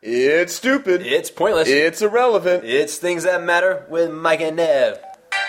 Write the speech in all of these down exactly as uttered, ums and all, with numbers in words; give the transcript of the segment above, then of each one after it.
It's stupid. It's pointless. It's irrelevant. It's Things That Matter with Mike and Nev.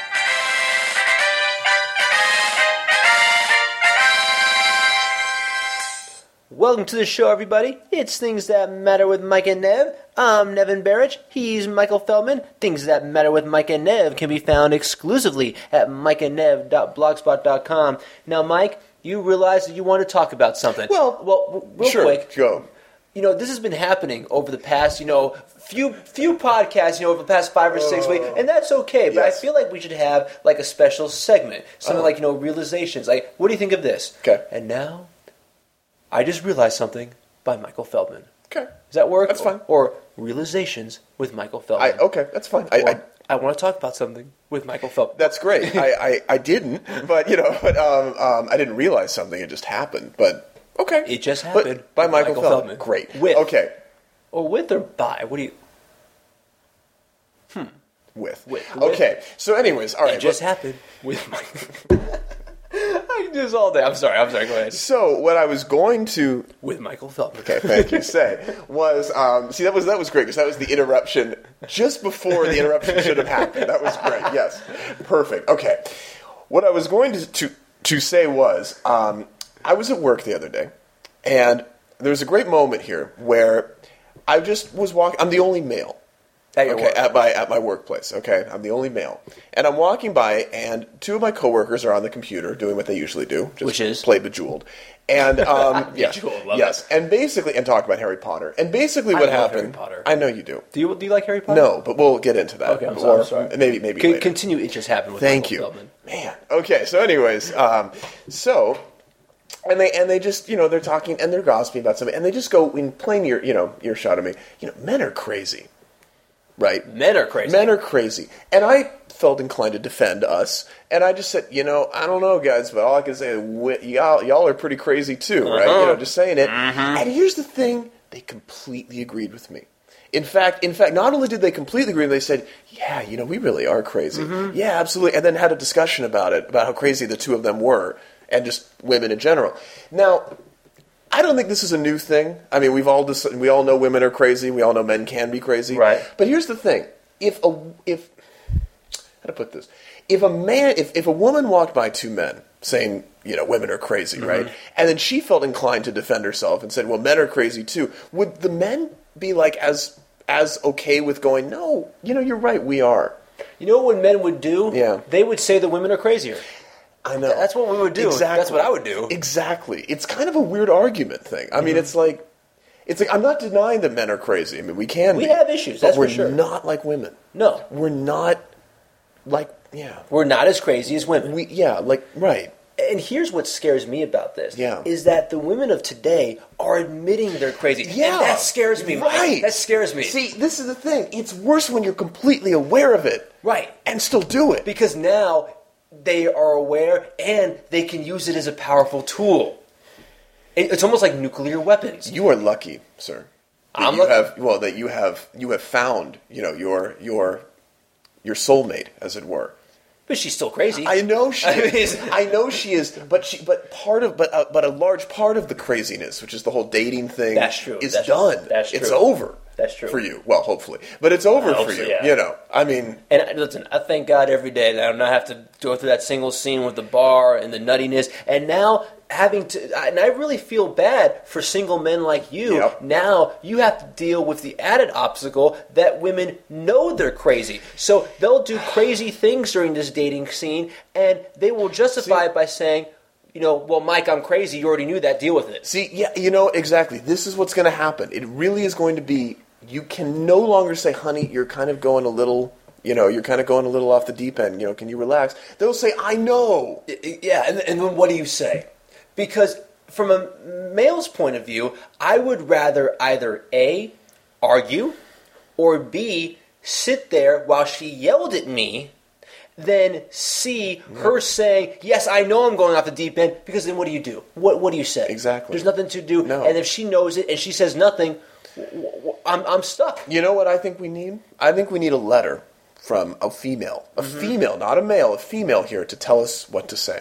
Welcome to the show, everybody. It's Things That Matter with Mike and Nev. I'm Nevin Barrich. He's Michael Feldman. Things That Matter with Mike and Nev can be found exclusively at mike and nev dot blogspot dot com. Now, Mike, you realize that you want to talk about something. Well, well, real sure, quick. Go. You know, this has been happening over the past, you know, few few podcasts, you know, over the past five or six uh, weeks, and that's okay. But yes. I feel like we should have, like, a special segment. Something uh, like, you know, realizations. Like, what do you think of this? Okay. And now, I Just Realized Something by Michael Feldman. Okay. Does that work? That's fine. Or, or Realizations with Michael Feldman. I, okay, that's fine. I, I, I want to talk about something with Michael Feldman. That's great. I, I, I didn't, but, you know, but, um, um, I didn't realize something. It just happened. But, okay. It just happened. But, by Michael, Michael Feldman. Feldman. Great. With. Okay. Or with or by? What do you... Hmm. With. With. Okay. So anyways, all right. It just happened with Michael... I can do this all day. I'm sorry. I'm sorry. Go ahead. So what I was going to... With Michael Feldman. Okay, thank you. Say was um, see that was that was great because that was the interruption just before the interruption should have happened. That was great. Yes, perfect. Okay, what I was going to to, to say was um, I was at work the other day, and there was a great moment here where I just was walking. I'm the only male. At your okay, work. at my at my workplace. Okay, I'm the only male, and I'm walking by, and two of my coworkers are on the computer doing what they usually do, just Which is? play Bejeweled, and um, yes, Bejeweled, love yes, and basically, and talk about Harry Potter, and basically, what I love happened? Harry Potter. I know you do. Do you do you like Harry Potter? No, but we'll get into that. Okay, I'm sorry. Or I'm sorry. Maybe maybe Con- later. Continue. It just happened with Thank Michael you, Feldman. man. Okay, so anyways, um, so. And they and they just, you know, they're talking and they're gossiping about something, and they just go in plain ear, you know, earshot of me. You know, men are crazy. Right? Men are crazy. Men are crazy. And I felt inclined to defend us. And I just said, you know, I don't know, guys, but all I can say is, we, y'all, y'all are pretty crazy too, uh-huh. right? You know, just saying it. Uh-huh. And here's the thing. They completely agreed with me. In fact, in fact, not only did they completely agree, they said, yeah, you know, we really are crazy. Mm-hmm. Yeah, absolutely. And then had a discussion about it, about how crazy the two of them were, and just women in general. Now, I don't think this is a new thing. I mean, we've all dis- we all know women are crazy. We all know men can be crazy. Right. But here's the thing: if a if how to put this, if a man, if, if a woman walked by two men saying, you know, women are crazy, mm-hmm. right, and then she felt inclined to defend herself and said, well, men are crazy too, would the men be like as as okay with going, no, you know, you're right, we are. You know what men would do? Yeah. They would say that women are crazier. I know. That's what we would do. Exactly. That's what I would do. Exactly. It's kind of a weird argument thing. I mm-hmm. mean, it's like, it's like I'm not denying that men are crazy. I mean, we can we be. We have issues, but that's we're for sure. not like women. No. We're not like, yeah. We're not as crazy as women. We Yeah, like, right. And here's what scares me about this. Yeah. Is that the women of today are admitting they're crazy. Yeah. And that scares me, Mike. Right. That scares me. See, this is the thing. It's worse when you're completely aware of it. Right. And still do it. Because now they are aware and they can use it as a powerful tool. It's almost like nuclear weapons. You are lucky, sir. I'm you lucky. have well that you have you have found, you know, your your your soulmate, as it were. But she's still crazy. I know she I is. mean, I know she is. But she. But part of. But uh, but a large part of the craziness, which is the whole dating thing, That's true. is That's done. true. That's It's true. over. That's true. For you. Well, hopefully, but it's over I hope for so, you. yeah. You know. I mean. And I- listen, I thank God every day that I don't have to go through that single scene with the bar and the nuttiness. And now having to, and I really feel bad for single men like you. Yep. Now you have to deal with the added obstacle that women know they're crazy. So they'll do crazy things during this dating scene, and they will justify See- it by saying, you know, well, Mike, I'm crazy. You already knew that. Deal with it. See, yeah, you know exactly. This is what's going to happen. It really is going to be. You can no longer say, "Honey, you're kind of going a little." You know, you're kind of going a little off the deep end. You know, can you relax? They'll say, "I know." Yeah, and, and then what do you say? Because from a male's point of view, I would rather either A, argue, or B, sit there while she yelled at me, than C, her saying, yes, I know I'm going off the deep end, because then what do you do? What What do you say? Exactly. There's nothing to do. No. And if she knows it and she says nothing, I'm, I'm stuck. You know what I think we need? I think we need a letter from a female. A mm-hmm. female, not a male, a female here to tell us what to say.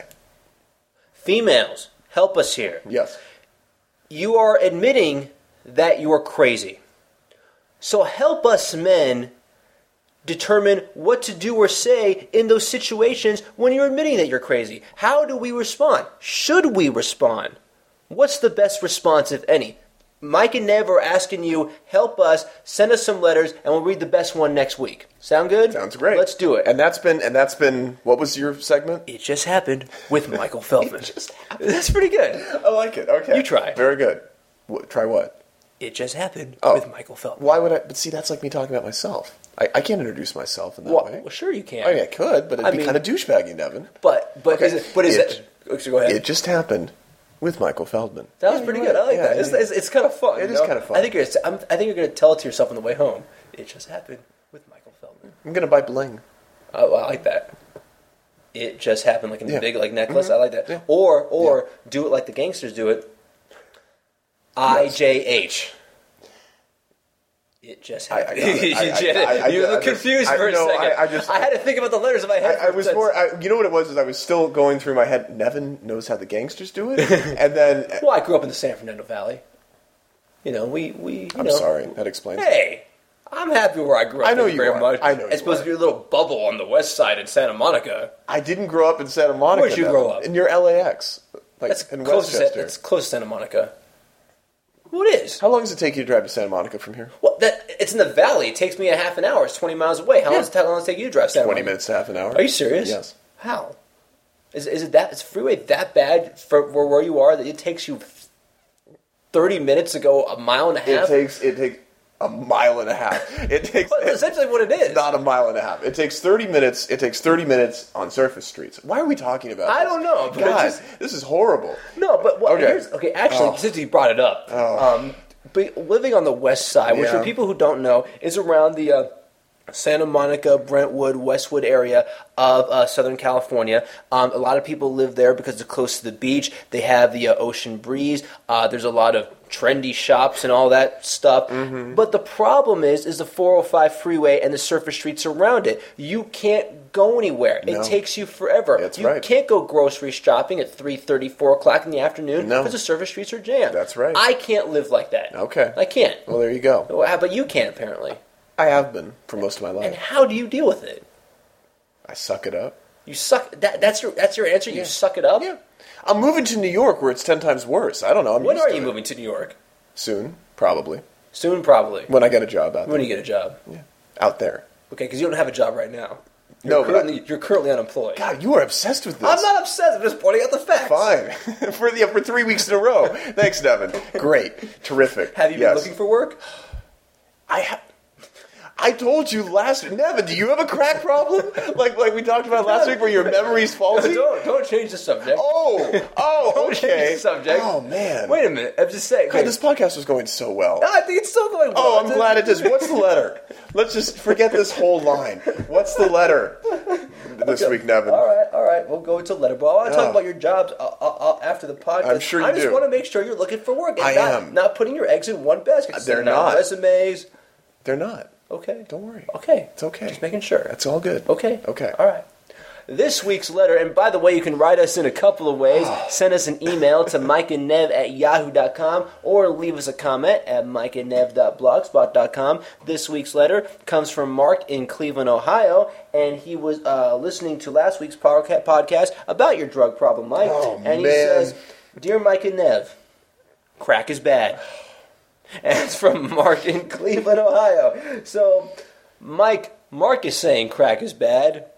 Females, help us here. Yes. You are admitting that you're crazy. So help us men determine what to do or say in those situations when you're admitting that you're crazy. How do we respond? Should we respond? What's the best response, if any? Mike and Nev are asking you, help us, send us some letters, and we'll read the best one next week. Sound good? Sounds great. Let's do it. And that's been, and that's been, what was your segment? It just happened with Michael Feldman. It just happened. That's pretty good. I like it. Okay. You try. Very good. What, try what? It just happened Oh. with Michael Feldman. Why would I? But see, that's like me talking about myself. I, I can't introduce myself in that Well, way. well, sure you can. I mean, I could, but it'd I be mean- kind of douchebaggy, Nevin. But but Okay. is it? But is It- it? So go ahead. It just happened with Michael Feldman. That was Yeah, pretty you're good. I right. like Yeah, that. It's, yeah. it's, it's kind of fun. It you is know? kind of fun. I think you're. I'm, I think you're going to tell it to yourself on the way home. It just happened with Michael Feldman. I'm gonna buy bling. Oh, I like that. It just happened, like in the Yeah. big like necklace. Mhm. I like that. Yeah. Or or do it like the gangsters do it. I J H. It just I- I happened. got it. you I- I- just- I- I- you I look just- confused I- for a no, second. I- I just- had to think about the letters in my head. I, I for a was second. more. I, you know what it was? Is I was still going through my head. Nevin knows how the gangsters do it, and then Well, I grew up in the San Fernando Valley. You know, we we. You I'm know, sorry. That explains. it. Hey, I'm happy where I grew up. I know thank you very are. much. I know you It's supposed are. to be a little bubble on the west side in Santa Monica. I didn't grow up in Santa Monica. Where'd you Nevin. grow up? In your L A X, like That's in close. To, Westchester. that's close to Santa Monica. What is? How long does it take you to drive to Santa Monica from here? Well, that it's in the valley. It takes me a half an hour. It's twenty miles away. How long does it how long does it take you to drive? Santa Twenty Monica? minutes to half an hour. Are you serious? Yes. How? Is is it that? Is freeway that bad for, for where you are that it takes you thirty minutes to go a mile and a It half? takes it takes a mile and a half. It takes. Well, that's essentially what it is. It's not a mile and a half. It takes thirty minutes. It takes thirty minutes on surface streets. Why are we talking about? I this? don't know, but it God, just- this is horrible. No, but what, Okay. here's okay. Actually, Oh. since you brought it up, Oh. um, but living on the west side, which Yeah. for people who don't know, is around the uh, Santa Monica, Brentwood, Westwood area of uh, Southern California. Um, a lot of people live there because they're close to the beach. They have the uh, ocean breeze. Uh, there's a lot of trendy shops and all that stuff. Mm-hmm. But the problem is, is the four oh five freeway and the surface streets around it. You can't go anywhere. No. It takes you forever. That's you right. can't go grocery shopping at three thirty, four o'clock in the afternoon No. because the surface streets are jammed. That's right. I can't live like that. Okay. I can't. Well, there you go. Well, how- But you can, apparently. I have been for most of my And life. how do you deal with it? I suck it up. You suck. That, that's your that's your answer. You suck it up. Yeah. I'm moving to New York where it's ten times worse. I don't know. I'm When used are to you it. moving to New York? Soon, probably. Soon, probably. When I get a job out When there. do you get a job? Yeah. Out there. Okay, because you don't have a job right now. You're No, but I- currently, you're currently unemployed. God, you are obsessed with this. I'm not obsessed. I'm just pointing out the facts. Fine. for the for three weeks in a row. Thanks, Devin. Great. Terrific. Have you Yes. been looking for work? I ha- I told you last Nevin, do you have a crack problem? Like like we talked about last week where your memory's faulty? don't don't change the subject. Oh, oh, Don't change okay. the subject. Oh man. Wait a minute. I'm just saying. God, this podcast was going so well. No, I think it's still going well. Oh, I'm It's- glad it is. What's the letter? Let's just forget this whole line. What's the letter this week, Nevin? All right, all right. We'll go to letter. But I want to talk Oh. about your jobs uh, uh, uh, after the podcast. I'm sure I you just do. want to make sure you're looking for work. And I not, am. Not putting your eggs in one basket. They're Sending out not. resumes. They're not. Okay. Don't worry. Okay. It's okay. Just making sure. That's all good. Okay. Okay. All right. This week's letter, and by the way, you can write us in a couple of ways. Send us an email to mike and nev at yahoo dot com or leave us a comment at mike and nev dot blogspot dot com. This week's letter comes from Mark in Cleveland, Ohio, and he was uh, listening to last week's podca- podcast about your drug problem, Mike. Oh, and he man. says, Dear Mike and Nev, crack is bad. And it's from Mark in Cleveland, Ohio. So, Mike, Mark is saying crack is bad.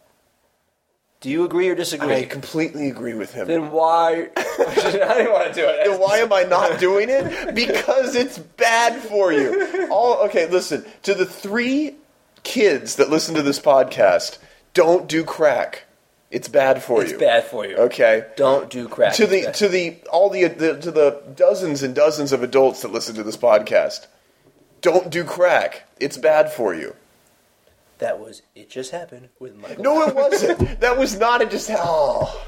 Do you agree or disagree? I completely agree with him. Then why? I didn't want to do it. Then why am I not doing it? Because it's bad for you. All okay, listen, to the three kids that listen to this podcast, don't do crack. It's bad for It's you. bad for you. Okay. Don't do crack. To It's the bad. to the all the, the to the dozens and dozens of adults that listen to this podcast, don't do crack. It's bad for you. That was It Just Happened with Michael. No, it wasn't. That was not. It just. Oh.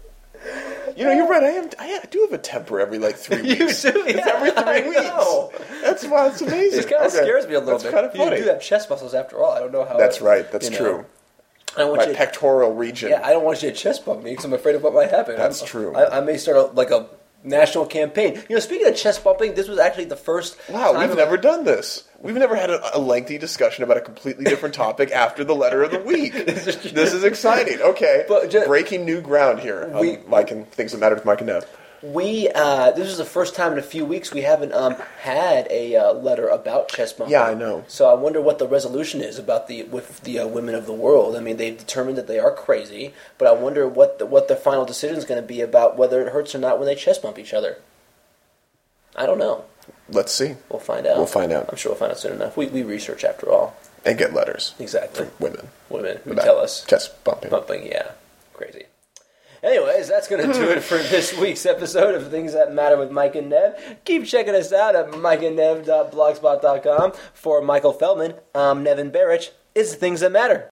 You know, you're right. I am. I do have a temper every like three You weeks. do? It's Yeah, every three I weeks. know. That's why it's amazing. It kind of Okay. scares me a little That's bit. kind of funny. You do have chest muscles after all. I don't know how. That's right. That's you know. true. I don't want My you to- pectoral region. Yeah, I don't want you to chest bump me because I'm afraid of what might happen. That's I'm- true. I, I may start a, like a national campaign. You know, speaking of chest bumping, this was actually the first Wow, time we've of- never done this. We've never had a, a lengthy discussion about a completely different topic after the letter of the week. This is true. This is exciting. Okay, But ju- breaking new ground here. We- on Mike and Things That Matter with Mike and Nev. We uh, this is the first time in a few weeks we haven't um, had a uh, letter about chest bumping. Yeah, I know. So I wonder what the resolution is about the with the uh, women of the world. I mean, they've determined that they are crazy, but I wonder what the, what the final decision is going to be about whether it hurts or not when they chest bump each other. I don't know. Let's see. We'll find out. We'll find out. I'm sure we'll find out soon enough. We we research after all. And get letters Exactly. from women. Women who about tell us chest bumping. bumping. Yeah, crazy. Anyways, that's going to do it for this week's episode of Things That Matter with Mike and Nev. Keep checking us out at mike and nev dot blogspot dot com. For Michael Feldman, I'm Nevin Barrich. It's the Things That Matter.